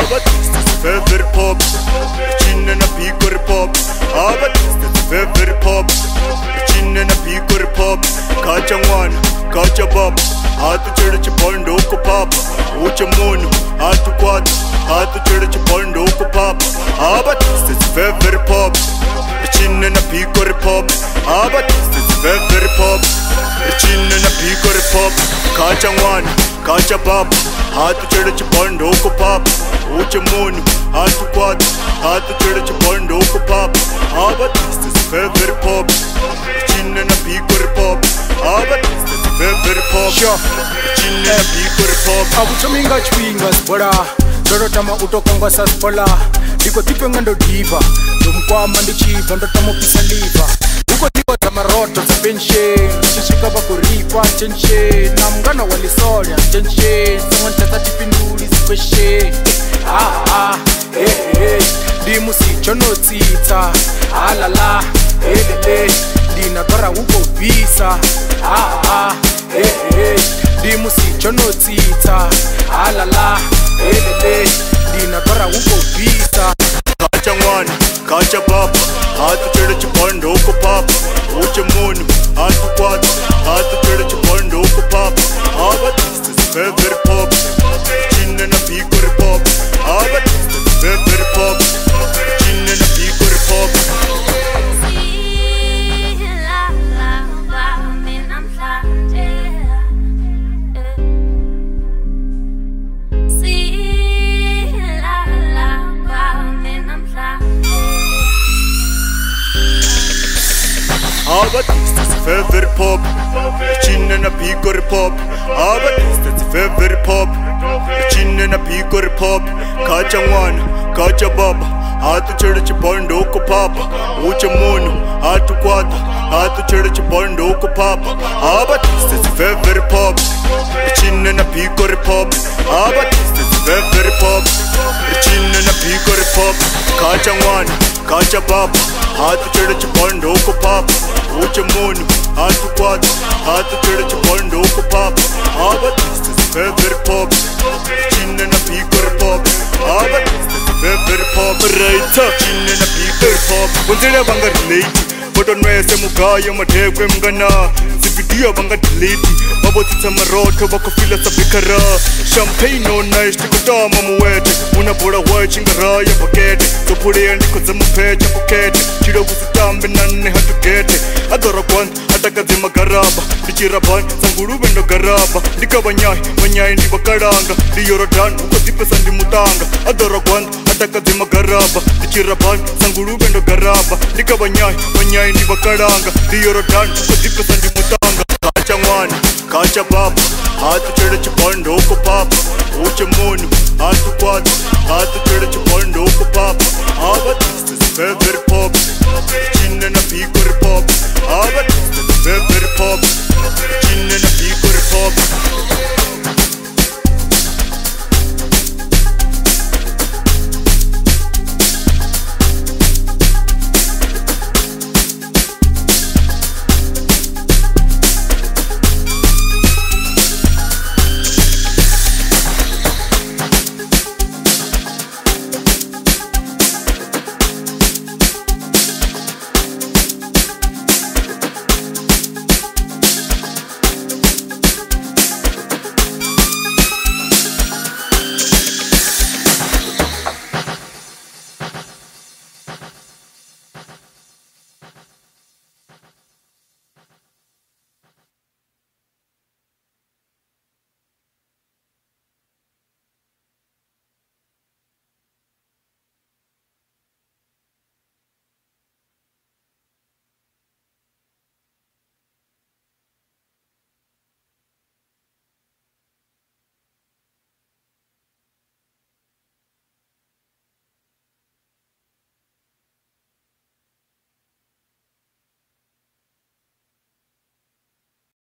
Abatista is favorite pop. Chin and a peacock pop. Abatista is favorite pop. Chin and a peacock pop. Kacha one, kacha bab. Hatu church pondo ko pop. Ucha moon, hatu quad. Hatu church pondo ko pop. Abatista is favorite pop. Chin and a peacock pop. Abatista is favorite pop. Chin and a peacock pop. Kacha one, kacha bab. Hatu church pondo ko pop. Ucha moon, hatu quad. Hatu church pondo ko pop. Abatista is favorite pop. Chin and a peacock pop. Abatista is favorite pop. Chin and a peacock pop. Akuchominga chwinga zbola. Doro tama utokangwa saspola. Diko tipe ngando diva. Dumkwama ndichiva ndotamo pisa liva. Uko tiko tamaroto za pension. Shishika bakuripa tension. Na mgana walisolia tension. Someone tata tipinduli zipeshe. Dimusi chono tita. Alala, Dina tora uko visa. Dimusi chono tita. Alala, Dina tora uko visa. Kacha one, kacha bab. Hatu church pondo ko pop. Ucha moon, hatu quad. Hatu church pondo ko pop. Abatista is favorite pop. Chin and a peacock pop. Abatista is favorite pop. Chin and a peacock pop. Abatista is favorite pop. Chin and a peacock pop. Abatista is favorite pop. Chin and a peacock pop. Kacha one, kacha bab. Hatu church pondo ko pop. Ucha moon, hatu quad. Hatu church pondo ko pop. Abatista is favorite pop. Chin and a peacock pop. Abatista is favorite pop. Chin and a peacock pop. Kacha one, kacha bab. Hatu church pondo ko pop. Ucha moon, hatu quad. Hatu church pondo ko pop. Abatista is favorite pop. Chin and a peacock pop. Abatista is favorite pop. Right, chin and a peacock pop. Unzile banga relate. But on my semugaya matekwe mgana. Video banga delete. Mabotita maroto bako fila sabikara. Champagne on nice tikutama muwete. Unabora white chingaraya pakete. Topure andiko zama pecha pokete. Chiro kusitambe nane hatugete. Adora kwan atakaze magaraba. Dichiraban sanguru bendo garaba. Nikabanyai manyai ndi bakaranga. Di Yorodan uko dipesa ndi mutanga. Adora kwan atakaze magaraba. Dichiraban sanguru bendo garaba. Nikabanyai manyai ndi bakaranga. Di Yorodan uko dipesa ndi mutanga. Kacha one, kacha bab. Hatu church pondo ko pop. Ucha moon, hatu quad. Hatu church pondo ko pop. Abatista is favorite pop. Chin and a peacock pop. Abatista is favorite pop. Chin and a peacock pop.